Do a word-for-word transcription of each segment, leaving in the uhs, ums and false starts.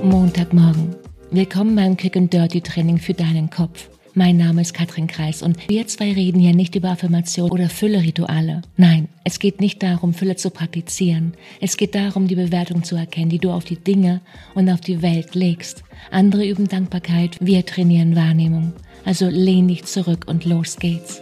Montagmorgen. Willkommen beim Quick and Dirty Training für deinen Kopf. Mein Name ist Katrin Kreis und wir zwei reden hier nicht über Affirmation oder Fülle-Rituale. Nein, es geht nicht darum, Fülle zu praktizieren. Es geht darum, die Bewertung zu erkennen, die du auf die Dinge und auf die Welt legst. Andere üben Dankbarkeit, wir trainieren Wahrnehmung. Also lehn dich zurück und los geht's.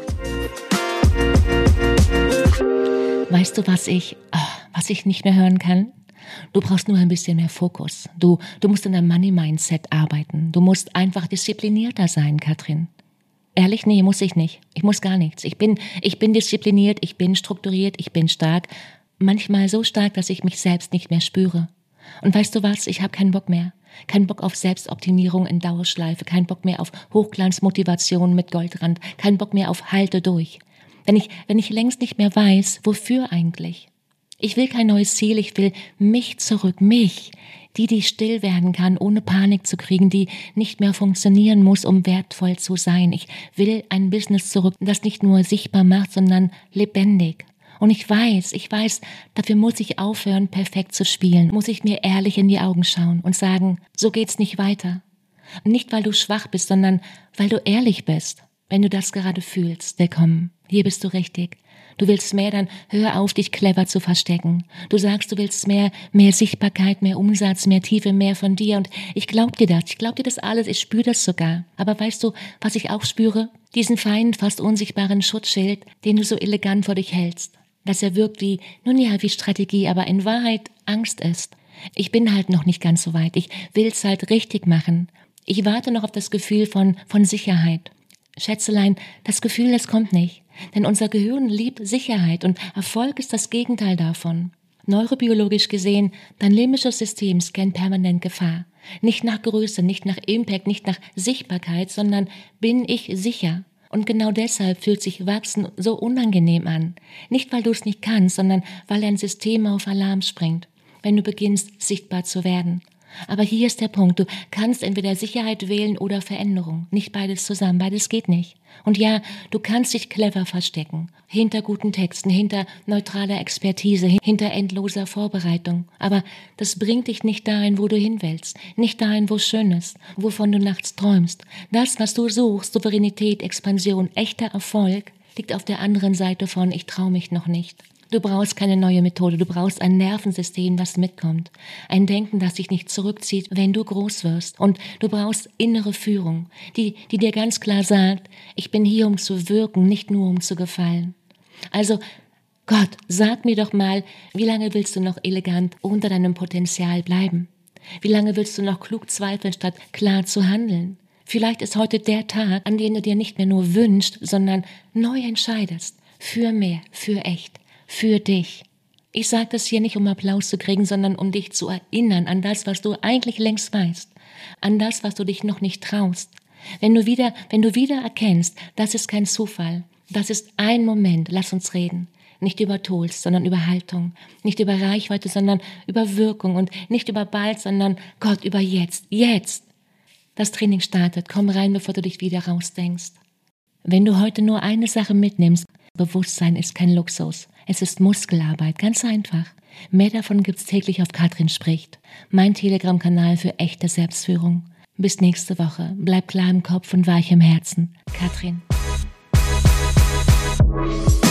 Weißt du, was ich, oh, was ich nicht mehr hören kann? Du brauchst nur ein bisschen mehr Fokus. Du, du musst in deinem Money-Mindset arbeiten. Du musst einfach disziplinierter sein, Katrin. Ehrlich? Nee, muss ich nicht. Ich muss gar nichts. Ich bin, ich bin diszipliniert, ich bin strukturiert, ich bin stark. Manchmal so stark, dass ich mich selbst nicht mehr spüre. Und weißt du was? Ich habe keinen Bock mehr. Kein Bock auf Selbstoptimierung in Dauerschleife. Kein Bock mehr auf Hochglanzmotivation mit Goldrand. Kein Bock mehr auf Halte durch. Wenn ich, wenn ich längst nicht mehr weiß, wofür eigentlich? Ich will kein neues Ziel, ich will mich zurück, mich, die, die still werden kann, ohne Panik zu kriegen, die nicht mehr funktionieren muss, um wertvoll zu sein. Ich will ein Business zurück, das nicht nur sichtbar macht, sondern lebendig. Und ich weiß, ich weiß, dafür muss ich aufhören, perfekt zu spielen, muss ich mir ehrlich in die Augen schauen und sagen, so geht's nicht weiter. Und nicht, weil du schwach bist, sondern weil du ehrlich bist. Wenn du das gerade fühlst, willkommen, hier bist du richtig. Du willst mehr, dann hör auf, dich clever zu verstecken. Du sagst, du willst mehr, mehr Sichtbarkeit, mehr Umsatz, mehr Tiefe, mehr von dir. Und ich glaub dir das, ich glaub dir das alles, ich spüre das sogar. Aber weißt du, was ich auch spüre? Diesen feinen, fast unsichtbaren Schutzschild, den du so elegant vor dich hältst. Dass er wirkt wie, nun ja, wie Strategie, aber in Wahrheit Angst ist. Ich bin halt noch nicht ganz so weit. Ich will's halt richtig machen. Ich warte noch auf das Gefühl von, von Sicherheit. Schätzelein, das Gefühl, das kommt nicht. Denn unser Gehirn liebt Sicherheit und Erfolg ist das Gegenteil davon. Neurobiologisch gesehen, dein limbisches System scannt permanent Gefahr. Nicht nach Größe, nicht nach Impact, nicht nach Sichtbarkeit, sondern bin ich sicher? Und genau deshalb fühlt sich Wachsen so unangenehm an. Nicht, weil du es nicht kannst, sondern weil dein System auf Alarm springt, wenn du beginnst, sichtbar zu werden. Aber hier ist der Punkt, du kannst entweder Sicherheit wählen oder Veränderung. Nicht beides zusammen, beides geht nicht. Und ja, du kannst dich clever verstecken, hinter guten Texten, hinter neutraler Expertise, hinter endloser Vorbereitung. Aber das bringt dich nicht dahin, wo du hin willst, nicht dahin, wo es schön ist, wovon du nachts träumst. Das, was du suchst, Souveränität, Expansion, echter Erfolg, liegt auf der anderen Seite von ich trau mich noch nicht. Du brauchst keine neue Methode, du brauchst ein Nervensystem, das mitkommt. Ein Denken, das dich nicht zurückzieht, wenn du groß wirst. Und du brauchst innere Führung, die, die dir ganz klar sagt, ich bin hier, um zu wirken, nicht nur um zu gefallen. Also, Gott, sag mir doch mal, wie lange willst du noch elegant unter deinem Potenzial bleiben? Wie lange willst du noch klug zweifeln, statt klar zu handeln? Vielleicht ist heute der Tag, an dem du dir nicht mehr nur wünschst, sondern neu entscheidest. Für mehr, für echt. Für dich. Ich sage das hier nicht, um Applaus zu kriegen, sondern um dich zu erinnern an das, was du eigentlich längst weißt. An das, was du dich noch nicht traust. Wenn du wieder, wenn du wieder erkennst, das ist kein Zufall. Das ist ein Moment. Lass uns reden. Nicht über Tools, sondern über Haltung. Nicht über Reichweite, sondern über Wirkung. Und nicht über bald, sondern Gott, über jetzt. Jetzt. Das Training startet. Komm rein, bevor du dich wieder rausdenkst. Wenn du heute nur eine Sache mitnimmst, Bewusstsein ist kein Luxus. Es ist Muskelarbeit, ganz einfach. Mehr davon gibt's täglich auf Katrin spricht. Mein Telegram-Kanal für echte Selbstführung. Bis nächste Woche. Bleib klar im Kopf und weich im Herzen. Katrin.